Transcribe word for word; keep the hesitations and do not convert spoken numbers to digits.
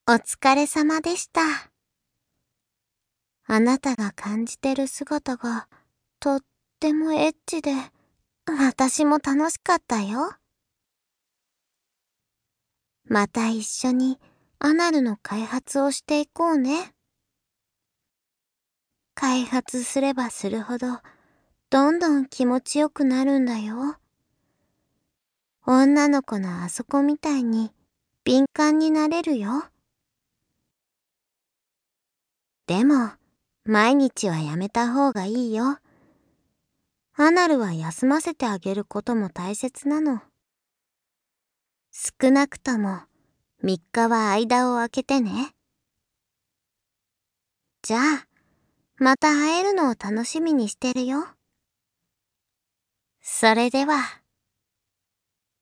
お疲れ様でした。あなたが感じてる姿がとってもエッチで、私も楽しかったよ。また一緒にアナルの開発をしていこうね。開発すればするほど、どんどん気持ちよくなるんだよ。女の子のあそこみたいに敏感になれるよ。でも、毎日はやめた方がいいよ。アナルは休ませてあげることも大切なの。少なくともみっかは間を空けてね。じゃあ、また会えるのを楽しみにしてるよ。それでは。